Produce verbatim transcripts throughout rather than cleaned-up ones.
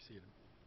seated.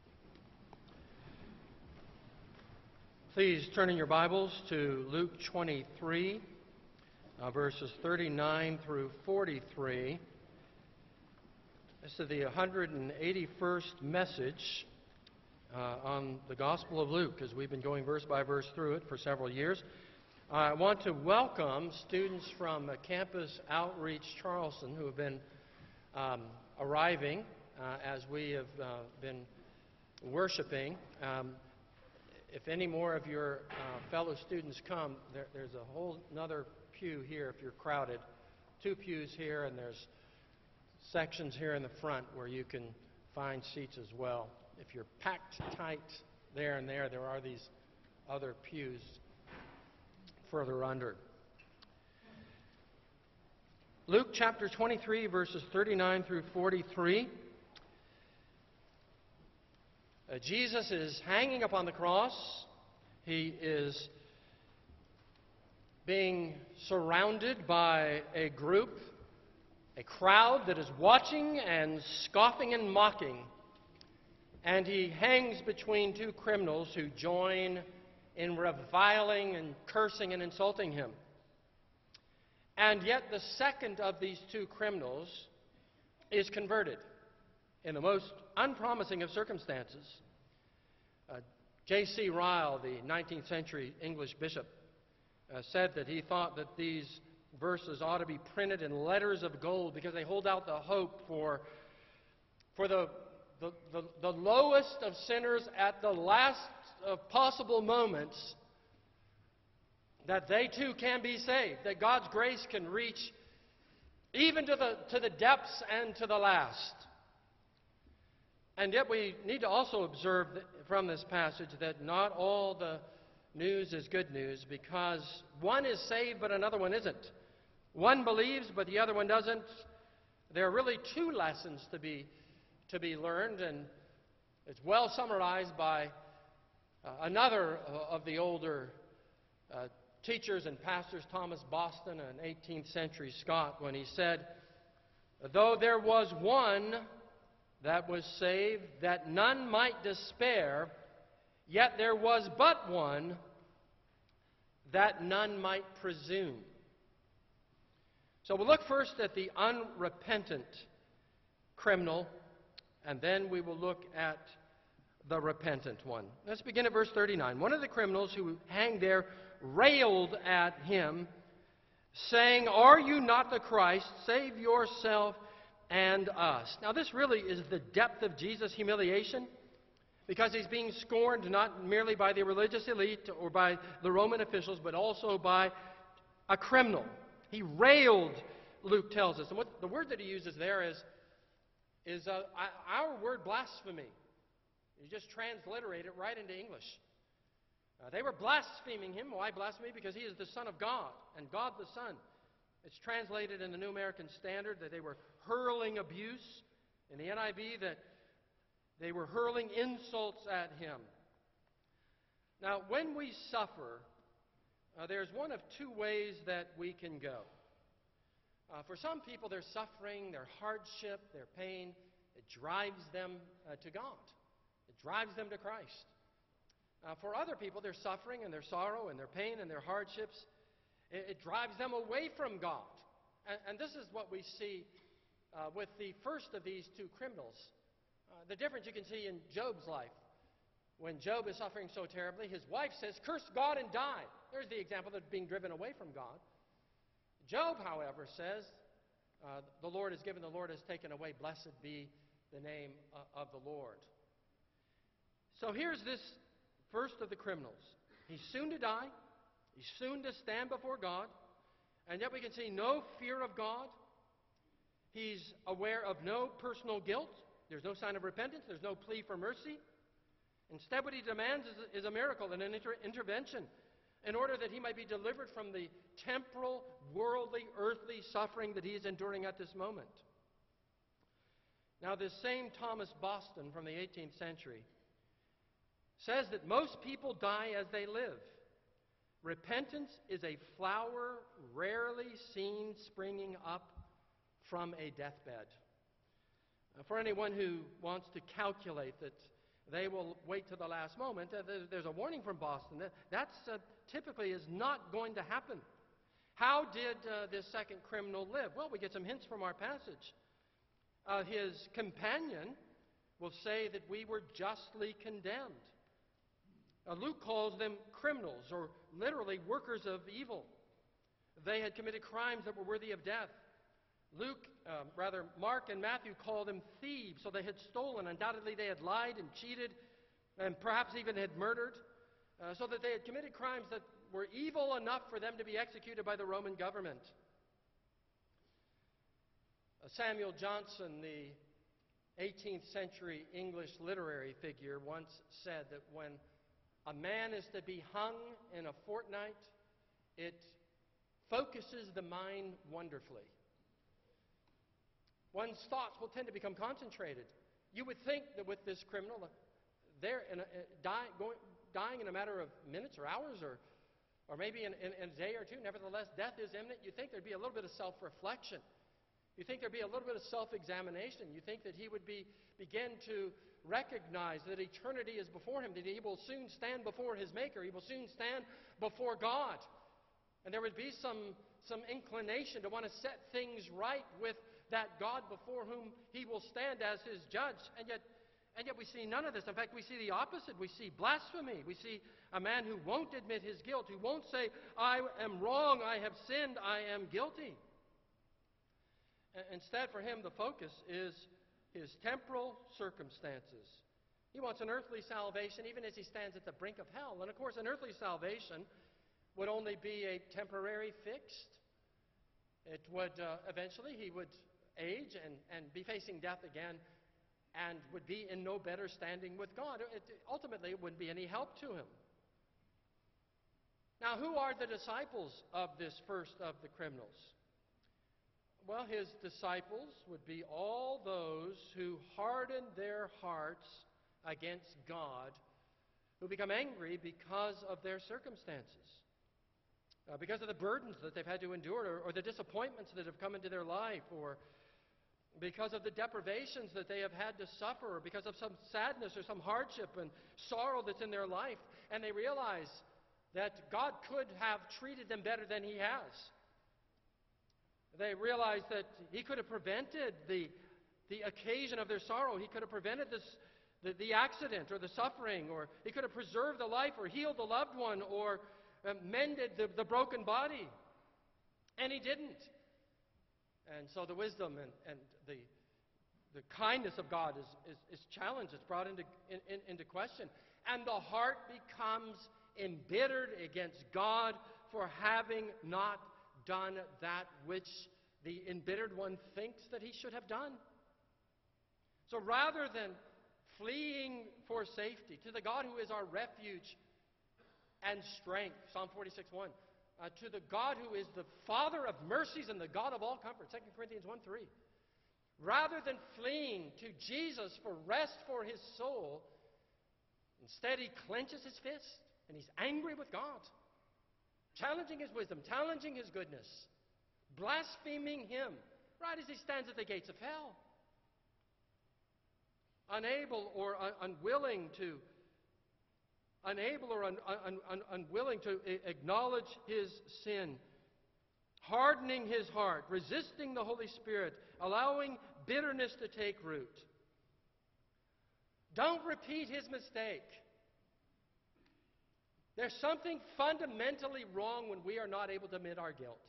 Please turn in your Bibles to Luke twenty-three, uh, verses thirty-nine through forty-three. This is the one hundred eighty-first message uh, on the Gospel of Luke, as we've been going verse by verse through it for several years. I want to welcome students from uh, Campus Outreach Charleston who have been um, arriving uh, as we have uh, been worshiping. Um, if any more of your uh, fellow students come, there, there's a whole another pew here if you're crowded. Two pews here, and there's sections here in the front where you can find seats as well. If you're packed tight there and there, there are these other pews further under. Luke chapter twenty-three, verses thirty-nine through forty-three. Uh, Jesus is hanging upon the cross. He is being surrounded by a group, a crowd that is watching and scoffing and mocking. And he hangs between two criminals who join in reviling and cursing and insulting him. And yet the second of these two criminals is converted in the most unpromising of circumstances. Uh, J C Ryle, the nineteenth century English bishop, uh, said that he thought that these verses ought to be printed in letters of gold because they hold out the hope for, for the, the, the, the lowest of sinners at the last of possible moments, that they too can be saved, that God's grace can reach even to the, to the depths and to the last. And yet we need to also observe from this passage that not all the news is good news, because one is saved but another one isn't. One believes but the other one doesn't. There are really two lessons to be, to be learned, and it's well summarized by uh, another uh, of the older uh, teachers and pastors, Thomas Boston, an eighteenth century Scot, when he said, "Though there was one that was saved, that none might despair, yet there was but one, that none might presume." So we'll look first at the unrepentant criminal, and then we will look at the repentant one. Let's begin at verse thirty-nine. One of the criminals who hanged there railed at him, saying, "Are you not the Christ? Save yourself and us." Now this really is the depth of Jesus' humiliation, because he's being scorned not merely by the religious elite or by the Roman officials, but also by a criminal. He railed, Luke tells us. And what the word that he uses there is, is uh, our word blasphemy. You just transliterate it right into English. Uh, they were blaspheming him. Why blasphemy? Because he is the Son of God, and God the Son. It's translated in the New American Standard that they were hurling abuse. In the N I V, that they were hurling insults at him. Now, when we suffer, uh, there's one of two ways that we can go. Uh, for some people, their suffering, their hardship, their pain, it drives them uh, to God. It drives them to Christ. Uh, for other people, their suffering and their sorrow and their pain and their hardships, it, it drives them away from God. And, and this is what we see uh, with the first of these two criminals. Uh, the difference you can see in Job's life. When Job is suffering so terribly, his wife says, "Curse God and die." There's the example of being driven away from God. Job, however, says, uh, "The Lord has given, the Lord has taken away. Blessed be the name uh, of the Lord." So here's this first of the criminals. He's soon to die. He's soon to stand before God. And yet we can see no fear of God. He's aware of no personal guilt. There's no sign of repentance. There's no plea for mercy. Instead, what he demands is, is a miracle and an inter- intervention in order that he might be delivered from the temporal, worldly, earthly suffering that he is enduring at this moment. Now, this same Thomas Boston from the eighteenth century says that most people die as they live. Repentance is a flower rarely seen springing up from a deathbed. Uh, For anyone who wants to calculate that they will wait to the last moment, uh, there- there's a warning from Boston that that's uh, typically is not going to happen. How did uh, this second criminal live? Well, we get some hints from our passage. Uh, his companion will say that we were justly condemned. Uh, Luke calls them criminals, or literally workers of evil. They had committed crimes that were worthy of death. Luke, uh, rather, Mark and Matthew call them thieves, so they had stolen. Undoubtedly, they had lied and cheated, and perhaps even had murdered, uh, so that they had committed crimes that were evil enough for them to be executed by the Roman government. Uh, Samuel Johnson, the eighteenth century English literary figure, once said that when a man is to be hung in a fortnight, it focuses the mind wonderfully. One's thoughts will tend to become concentrated. You would think that with this criminal, they're in a, uh, die, going, dying in a matter of minutes or hours or, or maybe in, in, in a day or two. Nevertheless, death is imminent. You think there'd be a little bit of self-reflection. You think there'd be a little bit of self-examination. You think that he would be, begin to recognize that eternity is before him, that he will soon stand before his Maker. He will soon stand before God. And there would be some, some inclination to want to set things right with that God before whom he will stand as his judge. And yet, and yet we see none of this. In fact, we see the opposite. We see blasphemy. We see a man who won't admit his guilt, who won't say, I am wrong, I have sinned, I am guilty. Instead, for him, the focus is his temporal circumstances. He wants an earthly salvation even as he stands at the brink of hell. And of course, an earthly salvation would only be a temporary fix. It would, uh, eventually, he would age and, and be facing death again and would be in no better standing with God. It, ultimately, it wouldn't be any help to him. Now, who are the disciples of this first of the criminals? Well, his disciples would be all those who harden their hearts against God, who become angry because of their circumstances, uh, because of the burdens that they've had to endure, or, or the disappointments that have come into their life, or because of the deprivations that they have had to suffer, or because of some sadness or some hardship and sorrow that's in their life, and they realize that God could have treated them better than he has. They realize that he could have prevented the, the occasion of their sorrow. He could have prevented this, the, the accident or the suffering, or he could have preserved the life or healed the loved one or uh, mended the, the broken body. And he didn't. And so the wisdom and, and the, the kindness of God is, is, is challenged. It's brought into, in, in, into question. And the heart becomes embittered against God for having not done that which the embittered one thinks that he should have done. So rather than fleeing for safety to the God who is our refuge and strength, Psalm forty-six one, uh, to the God who is the Father of mercies and the God of all comfort, Second Corinthians one three, rather than fleeing to Jesus for rest for his soul, instead he clenches his fist and he's angry with God, challenging his wisdom, challenging his goodness, blaspheming him right as he stands at the gates of hell. Unable or un- unwilling to, unable or un- un- un- unwilling to a- acknowledge his sin, hardening his heart, resisting the Holy Spirit, allowing bitterness to take root. Don't repeat his mistake. There's something fundamentally wrong when we are not able to admit our guilt.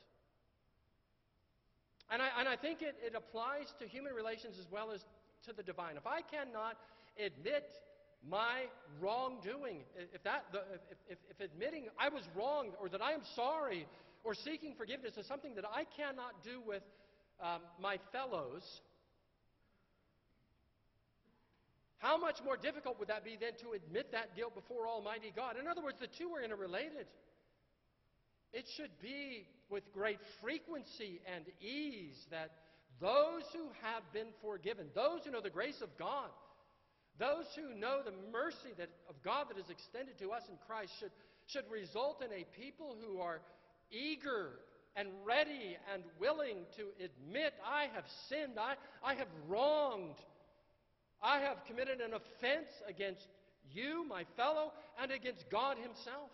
And I, and I think it, it applies to human relations as well as to the divine. If I cannot admit my wrongdoing, if, that, the, if, if, if admitting I was wrong or that I am sorry or seeking forgiveness is something that I cannot do with um, my fellows, how much more difficult would that be then to admit that guilt before Almighty God? In other words, the two are interrelated. It should be with great frequency and ease that those who have been forgiven, those who know the grace of God, those who know the mercy that, of God that is extended to us in Christ should, should result in a people who are eager and ready and willing to admit, I have sinned, I, I have wronged I have committed an offense against you, my fellow, and against God himself.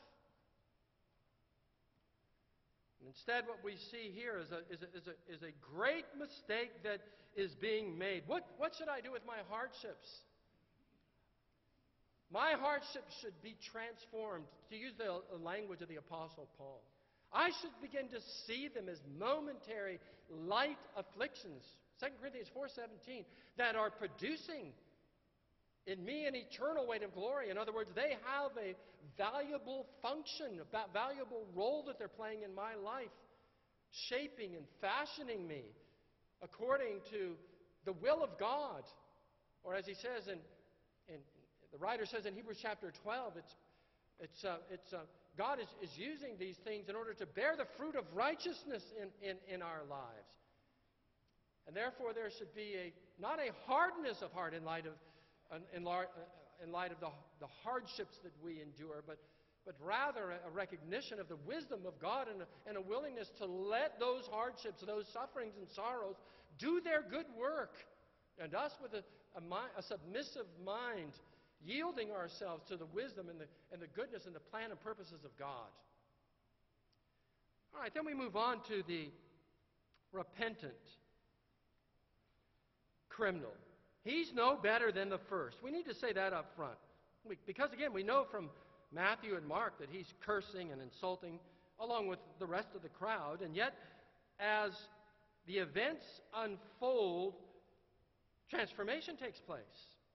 And instead, what we see here is a, is a, is a, is a great mistake that is being made. What, what should I do with my hardships? My hardships should be transformed, to use the language of the Apostle Paul. I should begin to see them as momentary, light afflictions, Second Corinthians four seventeen, that are producing in me an eternal weight of glory. In other words, they have a valuable function, a valuable role that they're playing in my life, shaping and fashioning me according to the will of God. Or as he says in, in the writer says in Hebrews chapter twelve, it's, it's, uh, it's, uh, God is, is using these things in order to bear the fruit of righteousness in, in, in our lives. And therefore there should be a, not a hardness of heart in light of, in, in light of the, the hardships that we endure, but, but rather a recognition of the wisdom of God and a, and a willingness to let those hardships, those sufferings and sorrows do their good work. And us with a, a, mi- a submissive mind, yielding ourselves to the wisdom and the, and the goodness and the plan and purposes of God. All right, then we move on to the repentant criminal. He's no better than the first. We need to say that up front. Because, again, we know from Matthew and Mark that he's cursing and insulting along with the rest of the crowd. And yet, as the events unfold, transformation takes place.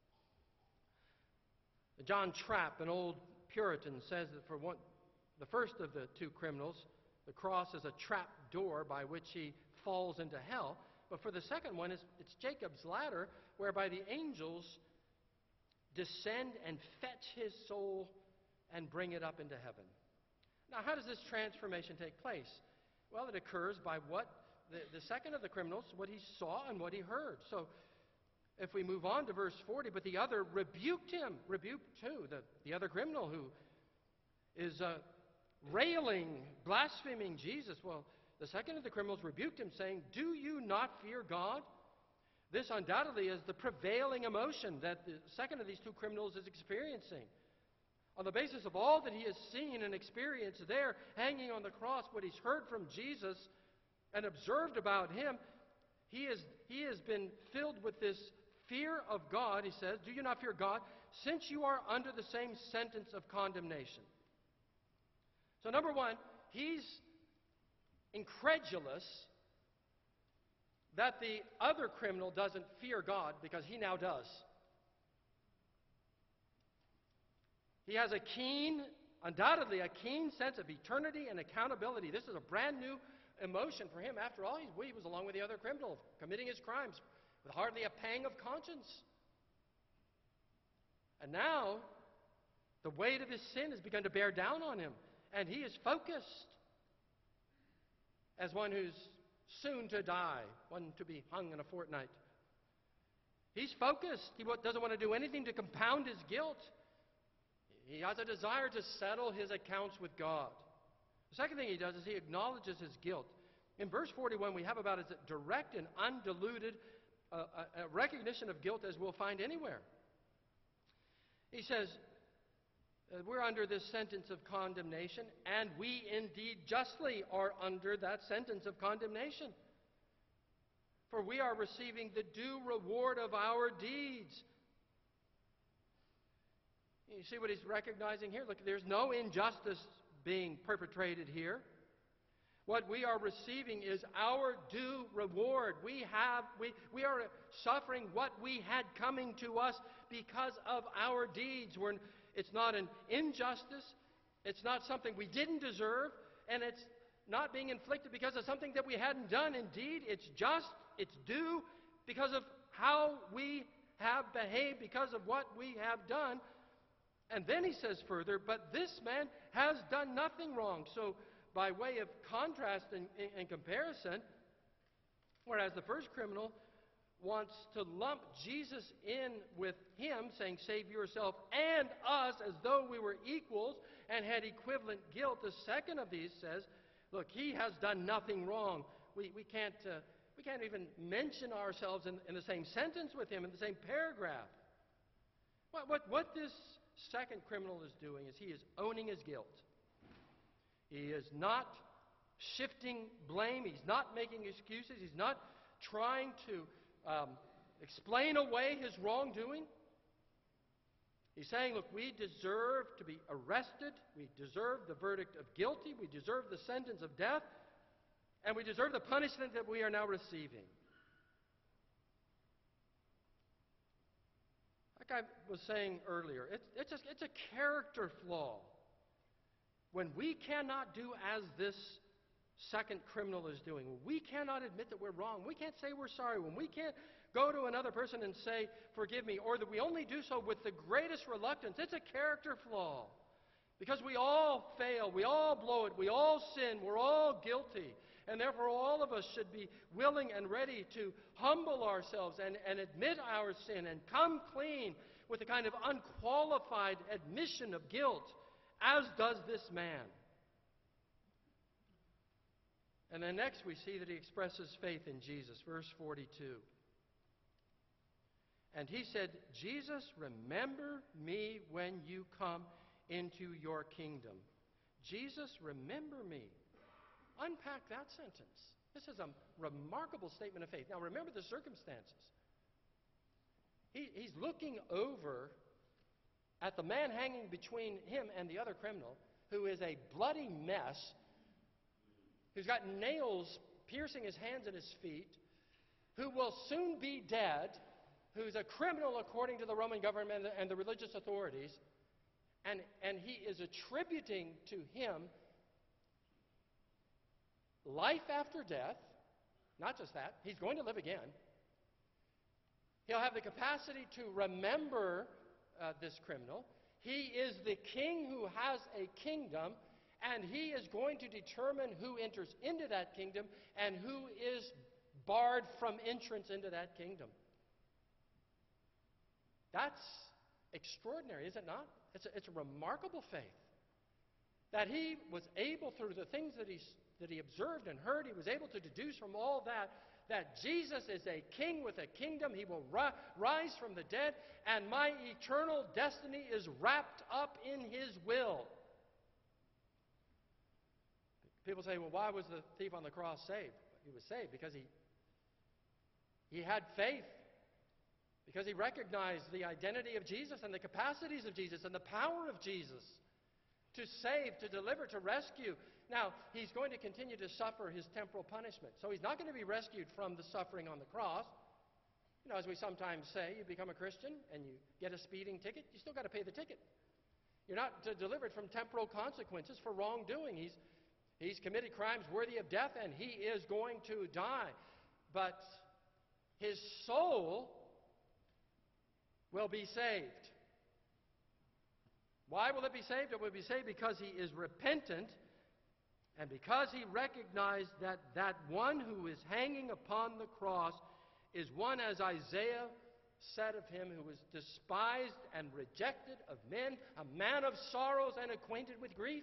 John Trapp, an old Puritan, says that for one, the first of the two criminals, the cross is a trap door by which he falls into hell. But for the second one, it's, it's Jacob's ladder, whereby the angels descend and fetch his soul and bring it up into heaven. Now, how does this transformation take place? Well, it occurs by what the, the second of the criminals, what he saw and what he heard. So, if we move on to verse forty, but the other rebuked him, rebuked who? The, the other criminal who is uh, railing, blaspheming Jesus. Well, the second of the criminals rebuked him, saying, "Do you not fear God?" This undoubtedly is the prevailing emotion that the second of these two criminals is experiencing. On the basis of all that he has seen and experienced there, hanging on the cross, what he's heard from Jesus and observed about him, he, is, he has been filled with this fear of God, he says. "Do you not fear God, since you are under the same sentence of condemnation?" So number one, he's incredulous that the other criminal doesn't fear God, because he now does. He has a keen, undoubtedly a keen sense of eternity and accountability. This is a brand new emotion for him. After all, he was along with the other criminal, committing his crimes with hardly a pang of conscience. And now, the weight of his sin has begun to bear down on him, and he is focused as one who's soon to die, one to be hung in a fortnight. He's focused. He doesn't want to do anything to compound his guilt. He has a desire to settle his accounts with God. The second thing he does is he acknowledges his guilt. In verse forty-one, we have about as direct and undiluted uh, a recognition of guilt as we'll find anywhere. He says, Uh, we're under this sentence of condemnation, and we indeed justly are under that sentence of condemnation. For we are receiving the due reward of our deeds. You see what he's recognizing here? Look, there's no injustice being perpetrated here. What we are receiving is our due reward. We have, we, we are suffering what we had coming to us because of our deeds. We're, it's not an injustice. It's not something we didn't deserve. And it's not being inflicted because of something that we hadn't done. Indeed, it's just, it's due because of how we have behaved, because of what we have done. And then he says further, but this man has done nothing wrong. So, by way of contrast and, and comparison, whereas the first criminal wants to lump Jesus in with him, saying, "Save yourself and us," as though we were equals and had equivalent guilt, the second of these says, look, he has done nothing wrong. We, we, can't, uh, we can't even mention ourselves in, in the same sentence with him, in the same paragraph. What, what, what this second criminal is doing is he is owning his guilt. He is not shifting blame. He's not making excuses. He's not trying to um, explain away his wrongdoing. He's saying, look, we deserve to be arrested. We deserve the verdict of guilty. We deserve the sentence of death. And we deserve the punishment that we are now receiving. Like I was saying earlier, it's, it's, a, it's a character flaw. When we cannot do as this second criminal is doing, when we cannot admit that we're wrong, we can't say we're sorry, when we can't go to another person and say, forgive me, or that we only do so with the greatest reluctance, it's a character flaw. Because we all fail, we all blow it, we all sin, we're all guilty. And therefore all of us should be willing and ready to humble ourselves and, and admit our sin and come clean with a kind of unqualified admission of guilt, as does this man. And then next we see that he expresses faith in Jesus. Verse forty-two. And he said, Jesus, remember me when you come into your kingdom. Jesus, remember me. Unpack that sentence. This is a remarkable statement of faith. Now remember the circumstances. He, he's looking over at the man hanging between him and the other criminal, who is a bloody mess, who's got nails piercing his hands and his feet, who will soon be dead, who's a criminal according to the Roman government and the, and the religious authorities, and, and he is attributing to him life after death. Not just that, he's going to live again. He'll have the capacity to remember uh, this criminal. He is the king who has a kingdom, and he is going to determine who enters into that kingdom and who is barred from entrance into that kingdom. That's extraordinary, is it not? It's a, it's a remarkable faith. That he was able, through the things that he, that he observed and heard, he was able to deduce from all that, that Jesus is a king with a kingdom. He will ri- rise from the dead, and my eternal destiny is wrapped up in his will. People say, well, why was the thief on the cross saved? He was saved because he, he had faith. Because he recognized the identity of Jesus and the capacities of Jesus and the power of Jesus to save, to deliver, to rescue. Now, he's going to continue to suffer his temporal punishment. So he's not going to be rescued from the suffering on the cross. You know, as we sometimes say, you become a Christian and you get a speeding ticket, you still got to pay the ticket. You're not uh, delivered from temporal consequences for wrongdoing. He's, he's committed crimes worthy of death, and he is going to die. But his soul will be saved. Why will it be saved? It will be saved because he is repentant and because he recognized that that one who is hanging upon the cross is one, as Isaiah said of him, who was despised and rejected of men, a man of sorrows and acquainted with grief.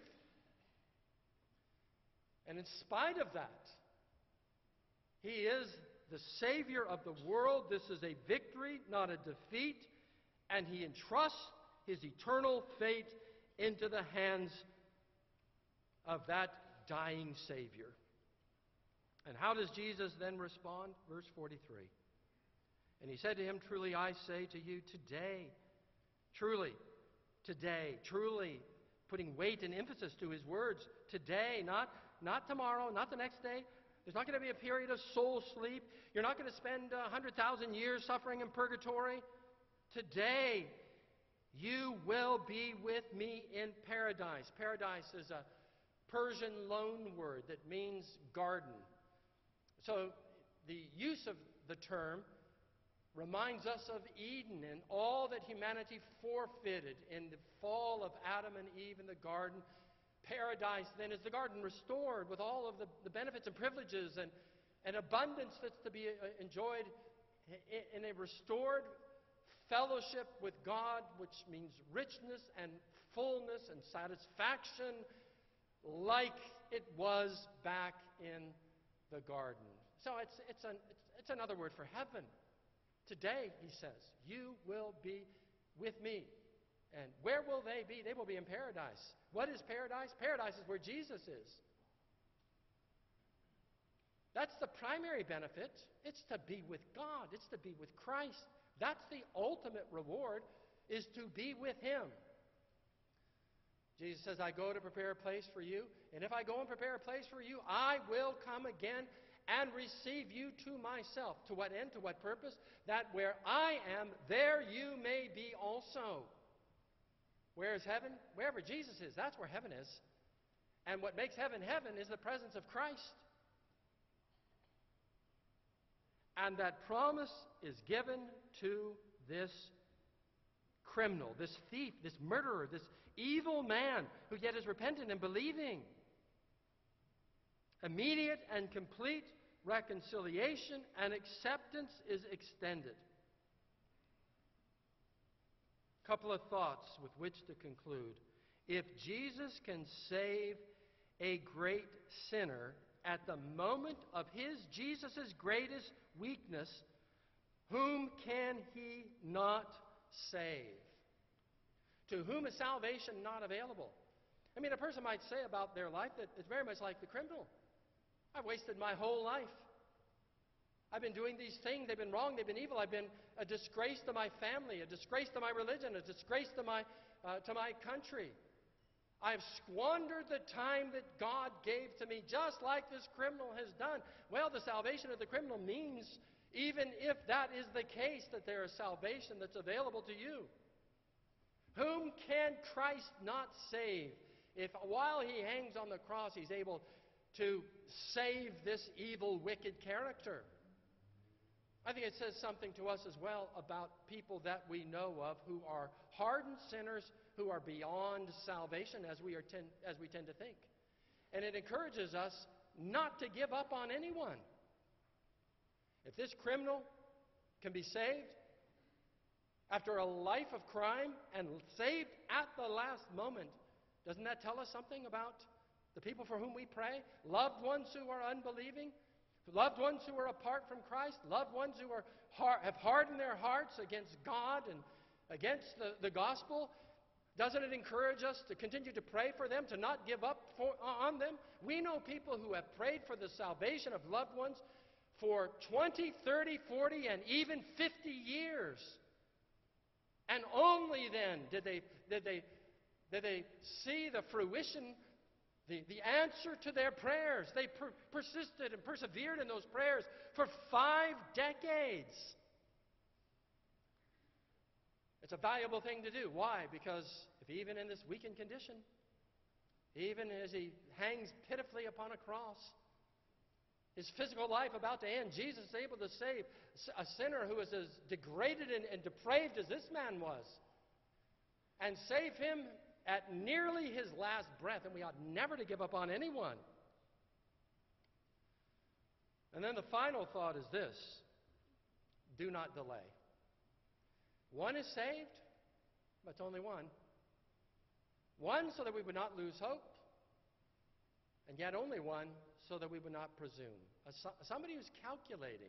And in spite of that, he is the Savior of the world. This is a victory, not a defeat. And he entrusts his eternal fate into the hands of that dying Savior. And how does Jesus then respond? Verse forty-three. And he said to him, truly I say to you, today, truly, today, truly, putting weight and emphasis to his words, today, not, not tomorrow, not the next day. There's not going to be a period of soul sleep. You're not going to spend one hundred thousand years suffering in purgatory. Today, you will be with me in paradise. Paradise is a Persian loan word that means garden. So the use of the term reminds us of Eden and all that humanity forfeited in the fall of Adam and Eve in the garden. Paradise then is the garden restored with all of the, the benefits and privileges and, and abundance that's to be enjoyed in a restored fellowship with God, which means richness and fullness and satisfaction like it was back in the garden. So it's, it's, an, it's, it's another word for heaven. Today, he says, you will be with me. And where will they be? They will be in paradise. What is paradise? Paradise is where Jesus is. That's the primary benefit. It's to be with God. It's to be with Christ. That's the ultimate reward, is to be with Him. Jesus says, I go to prepare a place for you, and if I go and prepare a place for you, I will come again and receive you to myself. To what end? To what purpose? That where I am, there you may be also. Where is heaven? Wherever Jesus is, that's where heaven is. And what makes heaven heaven is the presence of Christ. And that promise is given to this criminal, this thief, this murderer, this evil man who yet is repentant and believing. Immediate and complete reconciliation and acceptance is extended. A couple of thoughts with which to conclude. If Jesus can save a great sinner at the moment of his, Jesus' greatest weakness, whom can he not save? To whom is salvation not available? I mean, a person might say about their life that it's very much like the criminal. I've wasted my whole life. I've been doing these things. They've been wrong. They've been evil. I've been a disgrace to my family, a disgrace to my religion, a disgrace to my, uh, to my country. I've squandered the time that God gave to me, just like this criminal has done. Well, the salvation of the criminal means, even if that is the case, that there is salvation that's available to you. Whom can Christ not save if while he hangs on the cross he's able to save this evil, wicked character? I think it says something to us as well about people that we know of who are hardened sinners who are beyond salvation, as we, are ten, as we tend to think. And it encourages us not to give up on anyone. If this criminal can be saved after a life of crime and saved at the last moment, doesn't that tell us something about the people for whom we pray? Loved ones who are unbelieving? Loved ones who are apart from Christ, loved ones who are har- have hardened their hearts against God and against the, the gospel. Doesn't it encourage us to continue to pray for them, to not give up for, on them? We know people who have prayed for the salvation of loved ones for twenty, thirty, forty, and even fifty years. And only then did they, did they, did they see the fruition, The, the answer to their prayers. They per- persisted and persevered in those prayers for five decades. It's a valuable thing to do. Why? Because if even in this weakened condition, even as he hangs pitifully upon a cross, his physical life about to end, Jesus is able to save a sinner who is as degraded and, and depraved as this man was, and save him at nearly his last breath, and we ought never to give up on anyone. And then the final thought is this: do not delay. One is saved, but it's only one. One, so that we would not lose hope, and yet only one, so that we would not presume. A, somebody who's calculating.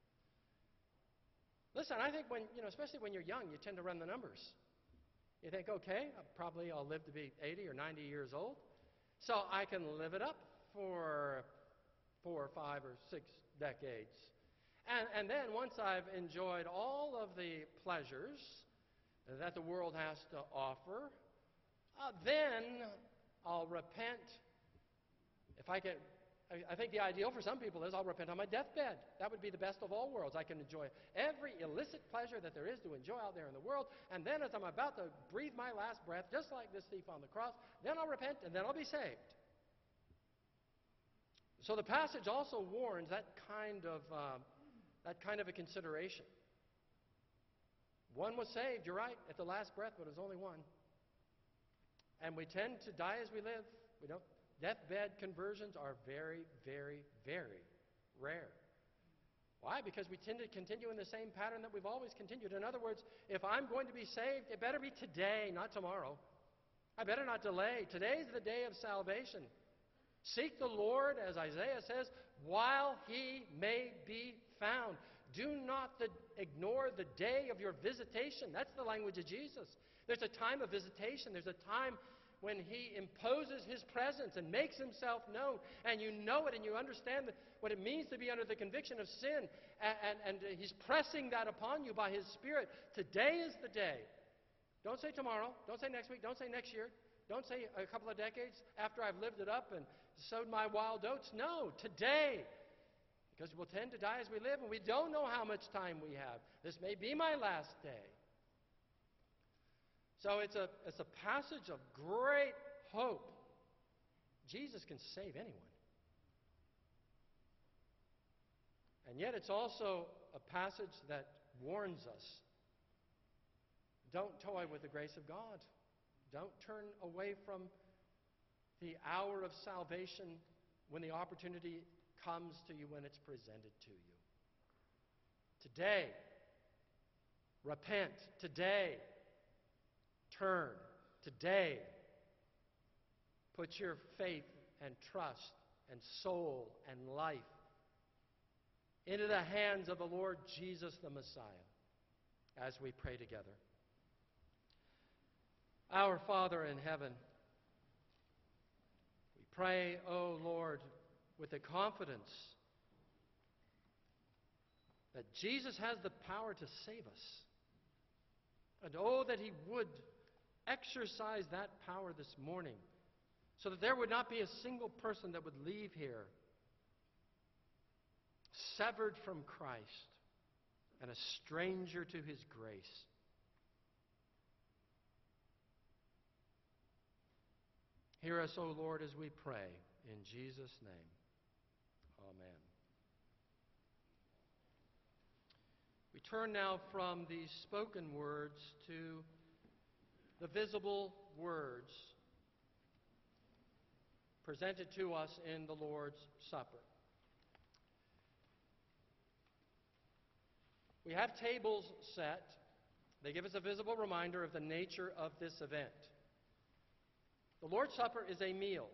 Listen, I think when, you know, especially when you're young, you tend to run the numbers. You think, okay, probably I'll live to be eighty or ninety years old, so I can live it up for four or five or six decades. And, and then once I've enjoyed all of the pleasures that the world has to offer, uh, then I'll repent. If I can, I, I think the ideal for some people is I'll repent on my deathbed. That would be the best of all worlds. I can enjoy every illicit pleasure that there is to enjoy out there in the world, and then as I'm about to breathe my last breath, just like this thief on the cross, then I'll repent and then I'll be saved. So the passage also warns that kind of uh, that kind of a consideration. One was saved, you're right, at the last breath, but it was only one. And we tend to die as we live. We don't. Deathbed conversions are very, very, very rare. Why? Because we tend to continue in the same pattern that we've always continued. In other words, if I'm going to be saved, it better be today, not tomorrow. I better not delay. Today's the day of salvation. Seek the Lord, as Isaiah says, while he may be found. Do not the, ignore the day of your visitation. That's the language of Jesus. There's a time of visitation. There's a time when he imposes his presence and makes himself known, and you know it and you understand what it means to be under the conviction of sin, and, and, and he's pressing that upon you by his Spirit. Today is the day. Don't say tomorrow. Don't say next week. Don't say next year. Don't say a couple of decades after I've lived it up and sowed my wild oats. No, today. Because we'll tend to die as we live, and we don't know how much time we have. This may be my last day. So it's a, it's a passage of great hope. Jesus can save anyone. And yet it's also a passage that warns us. Don't toy with the grace of God. Don't turn away from the hour of salvation when the opportunity comes to you, when it's presented to you. Today, repent. Today, turn. Today, put your faith and trust and soul and life into the hands of the Lord Jesus the Messiah as we pray together. Our Father in heaven, we pray, O Lord, with the confidence that Jesus has the power to save us. And oh, that he would exercise that power this morning so that there would not be a single person that would leave here severed from Christ and a stranger to his grace. Hear us, O Lord, as we pray. In Jesus' name, amen. We turn now from these spoken words to the visible words presented to us in the Lord's Supper. We have tables set. They give us a visible reminder of the nature of this event. The Lord's Supper is a meal.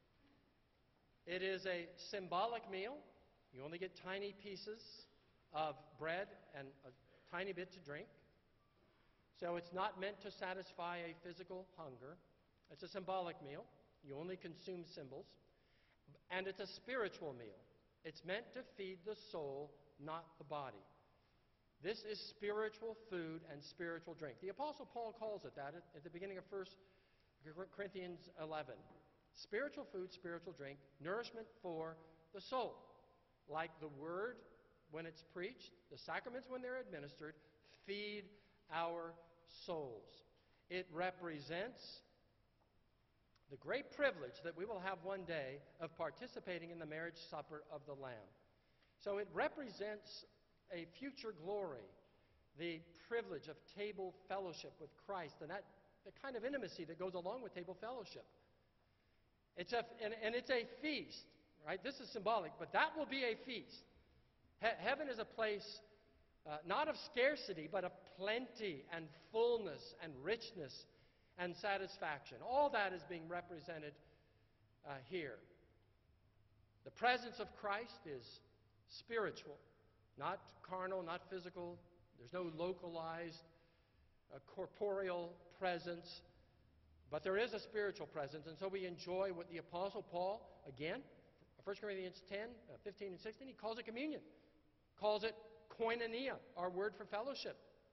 It is a symbolic meal. You only get tiny pieces of bread and a tiny bit to drink. So it's not meant to satisfy a physical hunger. It's a symbolic meal. You only consume symbols. And it's a spiritual meal. It's meant to feed the soul, not the body. This is spiritual food and spiritual drink. The Apostle Paul calls it that at the beginning of First Corinthians eleven. Spiritual food, spiritual drink, nourishment for the soul. Like the Word when it's preached, the sacraments when they're administered, feed our souls. It represents the great privilege that we will have one day of participating in the marriage supper of the Lamb. So it represents a future glory, the privilege of table fellowship with Christ, and that the kind of intimacy that goes along with table fellowship. It's a, and, and it's a feast, right? This is symbolic, but that will be a feast. He- heaven is a place uh, not of scarcity, but of plenty and fullness and richness and satisfaction. All that is being represented uh, here. The presence of Christ is spiritual, not carnal, not physical. There's no localized uh, corporeal presence. But there is a spiritual presence, and so we enjoy what the Apostle Paul, again, First Corinthians ten, uh, fifteen and sixteen, he calls it communion. Calls it koinonia, our word for fellowship.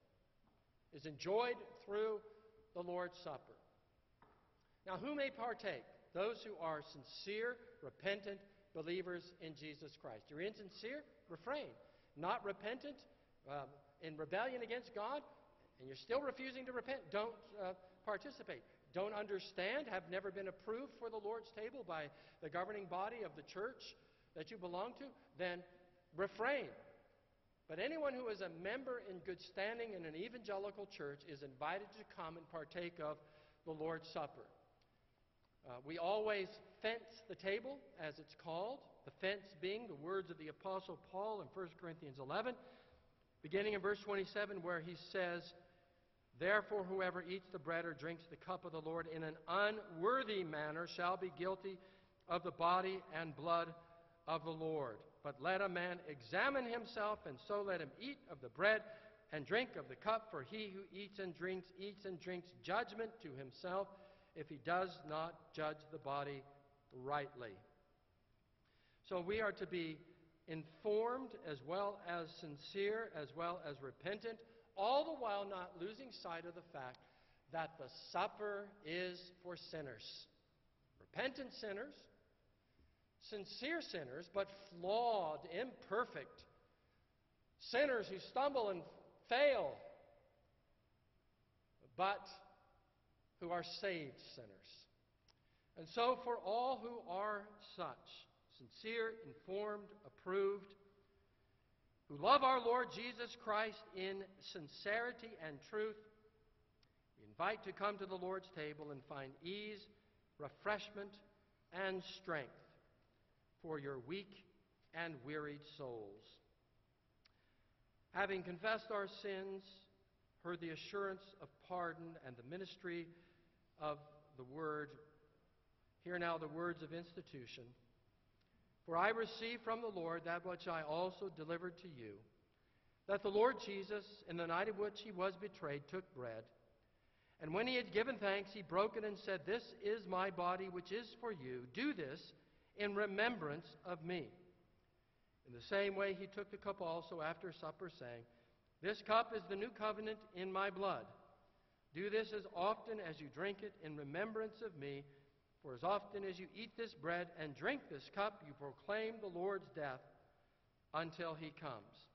Is enjoyed through the Lord's Supper. Now, who may partake? Those who are sincere, repentant believers in Jesus Christ. You're insincere? Refrain. Not repentant, uh, in rebellion against God, and you're still refusing to repent, don't uh, participate. Don't understand, have never been approved for the Lord's table by the governing body of the church that you belong to, then refrain. But anyone who is a member in good standing in an evangelical church is invited to come and partake of the Lord's Supper. Uh, we always fence the table, as it's called, the fence being the words of the Apostle Paul in First Corinthians eleven, beginning in verse twenty-seven, where he says, "Therefore, whoever eats the bread or drinks the cup of the Lord in an unworthy manner shall be guilty of the body and blood of the Lord. But let a man examine himself, and so let him eat of the bread and drink of the cup. For he who eats and drinks, eats and drinks judgment to himself, if he does not judge the body rightly. So we are to be informed as well as sincere, as well as repentant, all the while not losing sight of the fact that the supper is for sinners. Repentant sinners, sincere sinners, but flawed, imperfect sinners who stumble and fail, but who are saved sinners. And so for all who are such, sincere, informed, approved, who love our Lord Jesus Christ in sincerity and truth, we invite to come to the Lord's table and find ease, refreshment, and strength for your weak and wearied souls. Having confessed our sins, heard the assurance of pardon and the ministry of the Word, hear now the words of institution. For I received from the Lord that which I also delivered to you, that the Lord Jesus, in the night in which he was betrayed, took bread. And when he had given thanks, he broke it and said, "This is my body, which is for you. Do this in remembrance of me." In the same way, he took the cup also after supper, saying, "This cup is the new covenant in my blood. Do this as often as you drink it in remembrance of me. For as often as you eat this bread and drink this cup, you proclaim the Lord's death until he comes."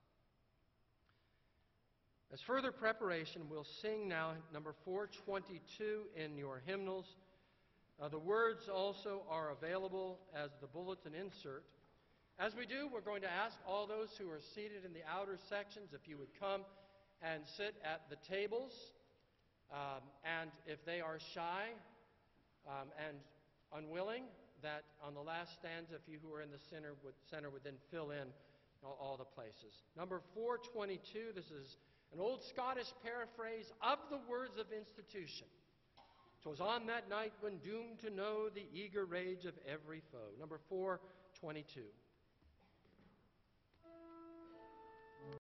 As further preparation, we'll sing now number four twenty-two in your hymnals. Uh, the words also are available as the bulletin insert. As we do, we're going to ask all those who are seated in the outer sections if you would come and sit at the tables. Um, and if they are shy um, and unwilling, that on the last stanza, if you who are in the center would, center would then fill in all, all the places. Number four twenty-two, this is an old Scottish paraphrase of the words of institution. "'Twas on that night when doomed to know the eager rage of every foe." Number four twenty-two.